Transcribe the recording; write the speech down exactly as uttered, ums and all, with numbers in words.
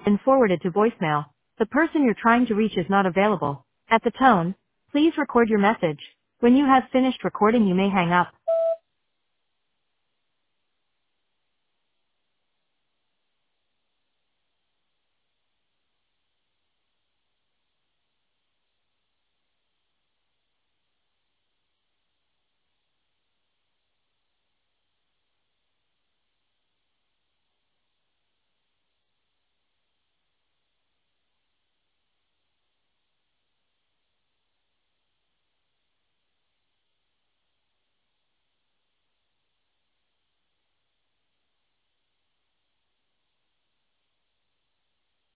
and forwarded to voicemail. The person you're trying to reach is not available. At the tone, please record your message. When you have finished recording, you may hang up.